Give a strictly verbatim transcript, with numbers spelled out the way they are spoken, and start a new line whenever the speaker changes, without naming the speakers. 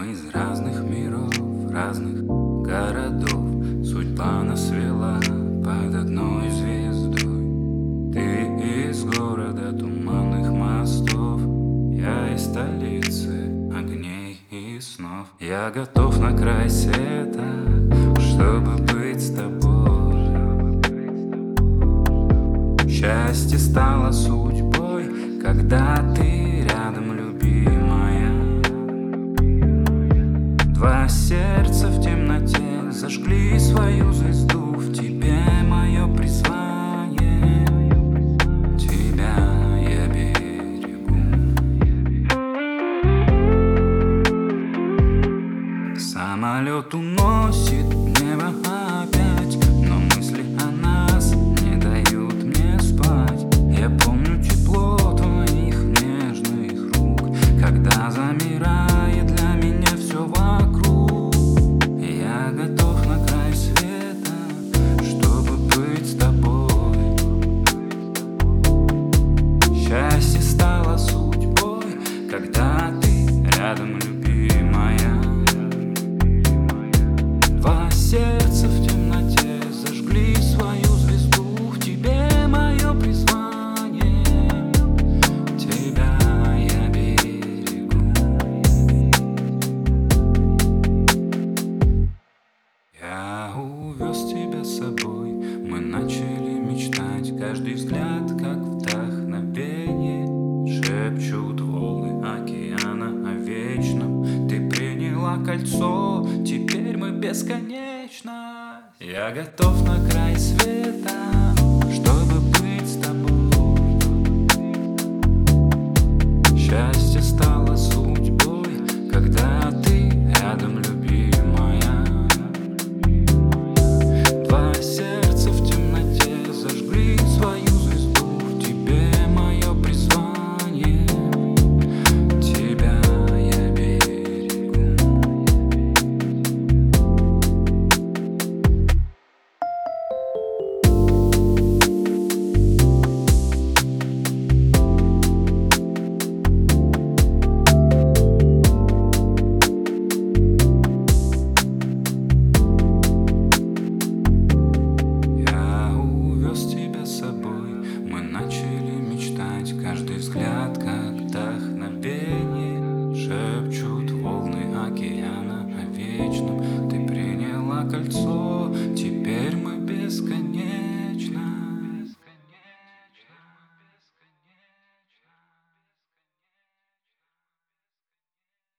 Мы из разных миров, разных городов. Судьба нас свела под одной звездой. Ты из города туманных мостов, я из столицы огней и снов. Я готов на край света, чтобы быть с тобой. Счастье стало судьбой, когда ты рядом, любимая. Два сердца в темноте зажгли свою звезду. В тебе мое призвание, тебя я берегу. Самолет уносит небо опять, но мысли о нас не дают мне спать. Я помню тепло твоих нежных рук, когда замирает для меня все вокруг. Я готов на край света, чтобы быть с тобой. Счастье стало судьбой, когда ты рядом, любимая. Два сердца в темноте зажгли свою звезду. В тебе мое призвание, тебя я берегу. Я увез тебя с собой, мы начали мечтать. Каждый взгляд как вдохновение, шепчут волны океана о вечном. Ты приняла кольцо, теперь мы бесконечно. Я готов на край света,